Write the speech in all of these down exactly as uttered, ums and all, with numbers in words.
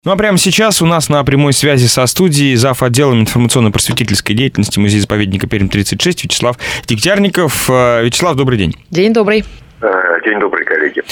Ну а прямо сейчас у нас на прямой связи со студией зав. Отделом информационно-просветительской деятельности музея-заповедника Пермь тридцать шесть Вячеслав Дегтярников. Вячеслав, добрый день. День добрый. День добрый, коллеги.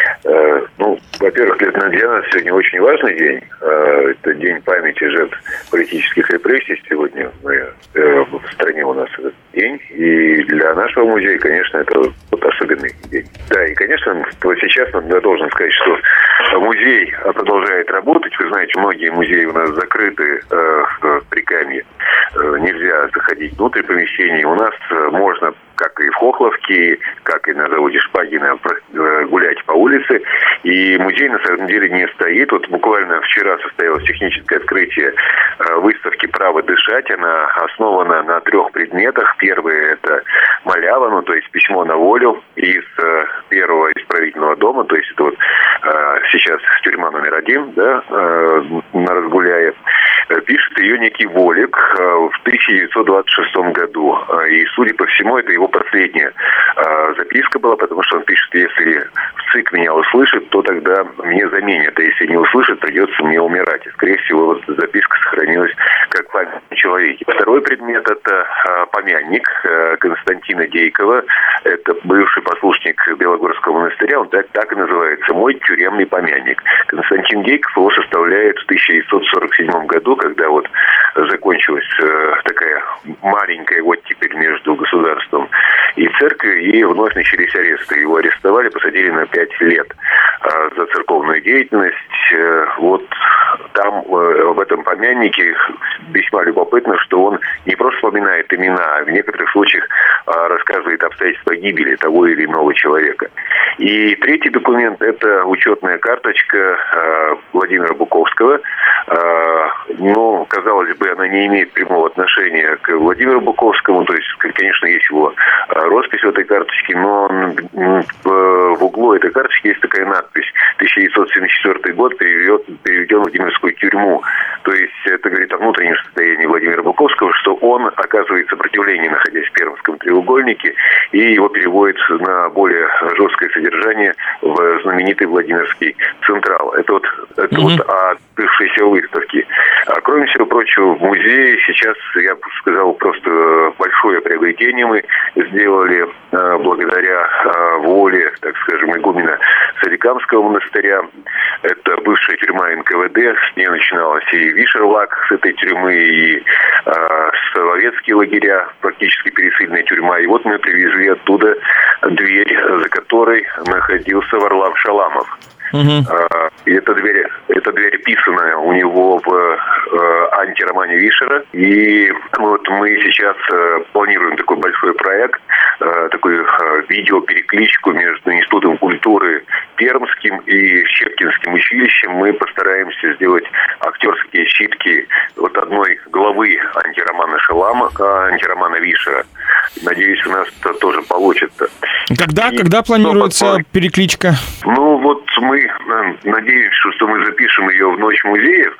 Ну, во-первых, для нас сегодня очень важный день. Это день памяти жертв политических репрессий. Сегодня мы, в стране у нас этот день. И для нашего музея, конечно, это вот особенный день. Да, и, конечно, вот сейчас я должен сказать, что музей продолжает работать. Вы знаете, многие музеи у нас закрыты в Прикамье. Нельзя заходить внутрь помещений. У нас можно, как и в Хохловке, как и на заводе Шпагина, гулять по улице. И музей, на самом деле, не стоит. Вот буквально вчера состоялось техническое открытие выставки «Право дышать». Она основана на трех предметах. Первый – это малява, ну, то есть письмо на волю из первого исправительного дома. То есть это вот сейчас тюрьма номер один, да, на Разгуляе. Пишет ее некий Волик в тысяча девятьсот двадцать шестом году. И, судя по всему, это его последняя записка была, потому что он пишет: если ЦИК меня услышит, то тогда мне заменят. А если не услышит, придется мне умирать. И, скорее всего, вот записка сохранилась как память о человеке. Второй предмет – это помянник Константина Дейкова. Это бывший послушник Белогорского монастыря. Он так, так и называется: «Мой тюремный помянник». Константин Дейков его составляет в тысяча девятьсот сорок седьмом году, когда вот закончилась э, такая маленькая оттепель между государством и церковью, и вновь начались аресты. Его арестовали, посадили на пять лет э, за церковную деятельность. Э, вот там, э, в этом помяннике, весьма любопытно, что он не просто вспоминает имена, а в некоторых случаях э, рассказывает обстоятельства гибели того или иного человека. И третий документ – это учетная карточка э, Владимира Буковского. Э, но, казалось бы, она не имеет прямого отношения к Владимиру Буковскому. То есть, конечно, есть его роспись в этой карточке, но в углу этой карточки есть такая надпись: тысяча девятьсот семьдесят четвёртый год, переведен, переведен в Владимирскую тюрьму. То есть это говорит о внутреннем состоянии Владимира Буковского, что он оказывает сопротивление, находясь в Пермском треугольнике, и его переводят на более жесткое содержание в знаменитый Владимирский Централ. Это вот, это mm-hmm. вот о открывшейся выставке. А кроме всего прочего, в музее сейчас, я бы сказал, просто большое приобретение мы сделали э, благодаря э, воле, так скажем, игумена Соликамского монастыря. Это бывшая тюрьма эн ка вэ дэ. С нее начиналась и Вишерлак с этой тюрьмы, и э, Соловецкие лагеря, практически пересыльная тюрьма. И вот мы привезли оттуда дверь, за которой находился Варлам Шаламов. Uh-huh. И эта дверь, эта дверь писанная у него в э, антиромане Вишера. И вот мы сейчас э, планируем такой большой проект, э, такую э, видеоперекличку между Институтом культуры Пермским и Щепкинским училищем. Мы постараемся сделать актерские щитки вот одной главы антиромана Шалама, антиромана Вишера. Надеюсь, у нас это тоже получится. Когда, и, когда планируется ну, перекличка? Ну, вот мы надеемся, что мы запишем ее в Ночь музеев.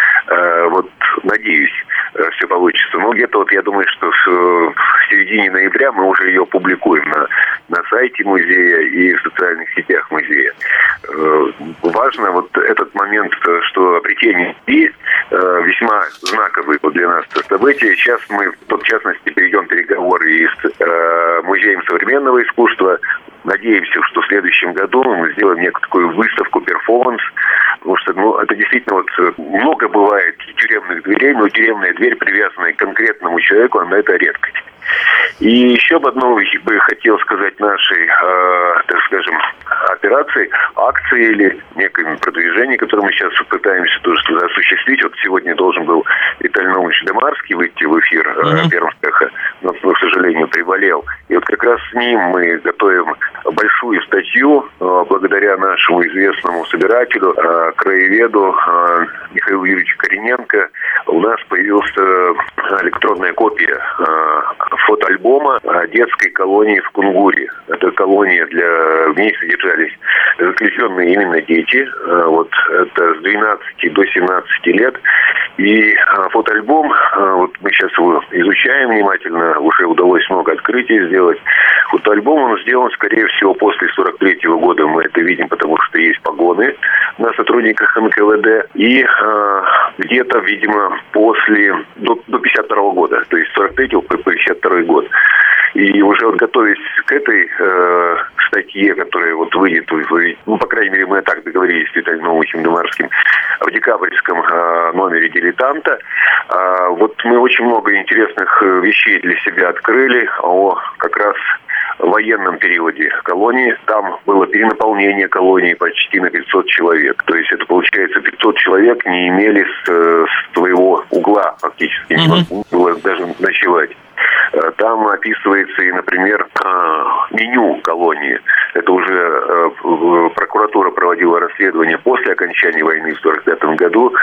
Э, вот, надеюсь, все получится. Но где-то вот я думаю, что в, в середине ноября мы уже ее публикуем на, на сайте музея и в социальных сетях музея. Э, важно вот этот момент, что обретение есть, э, весьма знаковый вот для нас событие. Сейчас мы, в частности, перейдем переговоры и с э, Музеем современного искусства. Надеемся, что в следующем году мы сделаем некую такую выставку, перформанс, потому что ну, это действительно вот много бывает тюремных дверей, но тюремная дверь, привязанная к конкретному человеку, она это редкость. И еще об одном бы хотел сказать нашей, э, так скажем, операции, акции или некое продвижение, которое мы сейчас пытаемся тоже осуществить. Вот сегодня должен был Виталий Наумович Демарский выйти в эфир э, Пермского, но, к сожалению, приболел. И вот как раз с ним мы готовим большую статью, э, благодаря нашему известному собирателю, э, краеведу э, Михаилу Юрьевичу Корененко. У нас появилась э, электронная копия э, фотоальбома о детской колонии в Кунгуре. Это колония для... В ней содержались заключенные именно дети. Вот это с двенадцати до семнадцати лет. И фотоальбом, вот мы сейчас его изучаем внимательно, уже удалось много открытий сделать. Фотоальбом, он сделан, скорее всего, после сорок третьего года. Мы это видим, потому что есть погоны на сотрудниках эн ка вэ дэ. И э, где-то, видимо, после, до, до пятьдесят второго года, то есть сорок третьего по пятьдесят второй год. И уже вот готовясь к этой э, статье, которая вот выйдет, ну, по крайней мере, мы так договорились с Виталием Наумовичем Демарским, в декабрьском э, номере «Дилетанта». Э, вот мы очень много интересных вещей для себя открыли о как раз военном периоде колонии. Там было перенаполнение колонии почти на пятьсот человек. То есть это, получается, пятьсот человек не имели с, с своего угла фактически. Mm-hmm. Не было даже ночевать. Там описывается и, например, меню колонии. Это уже прокуратура проводила расследование после окончания войны в сорок пятом году.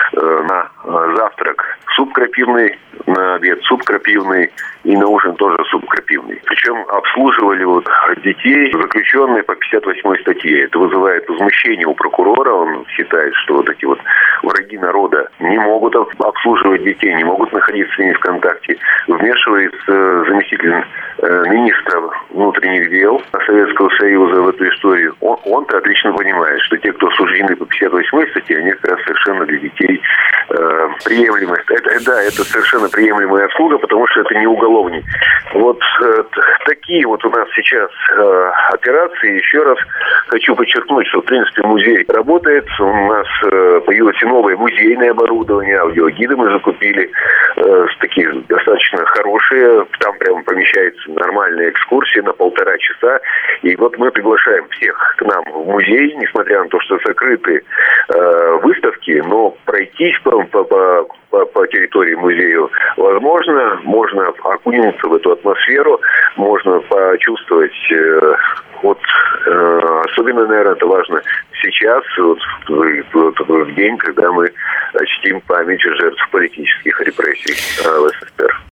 На завтрак суп крапивный, на обед суп крапивный и на ужин тоже суп крапивный. Причем обслуживали вот детей, заключенные по пятьдесят восьмой статье. Это вызывает возмущение у прокурора. Он считает, что вот эти вот враги народа не могут обслуживать детей, не могут находиться с ними в контакте. Вмешивается заместитель министра внутренних дел Советского Союза в эту историю. Он, он-то отлично понимает, что те, кто осуждены по пятьдесят восьмой статье, они как раз совершенно для детей э, приемлемы. Это, да, это совершенно приемлемая обслуга, потому что это не уголовник. Вот э, такие вот у нас сейчас э, операции. Еще раз хочу подчеркнуть, что в принципе музей работает. У нас э, появилось и новое музейное оборудование, аудиогиды мы закупили, э, такие достаточно хорошие. Там прямо помещается нормальная экскурсия на полтора часа. И вот мы приглашаем всех к нам в музей, несмотря на то, что закрыты э, выставки, но пройтись по, по, по, по территории музея возможно, можно окунуться в эту атмосферу, можно почувствовать, э, вот э, особенно, наверное, это важно сейчас, вот, вот, в день, когда мы чтим память жертв политических репрессий э, в эс эс эс эр.